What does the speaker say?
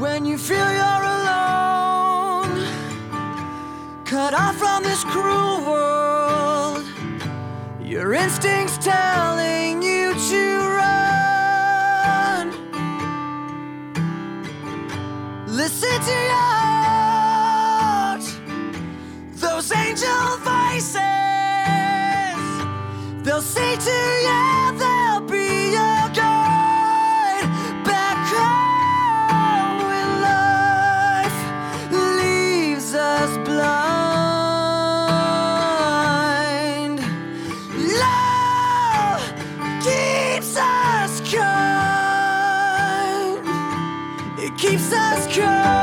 When you feel you're alone, cut off from this cruel world, your instincts telling you to run. Listen to your heart, those angel voices. They'll say to you, they'll be your guide back home when life leaves us blind. Love keeps us kind. It keeps us kind.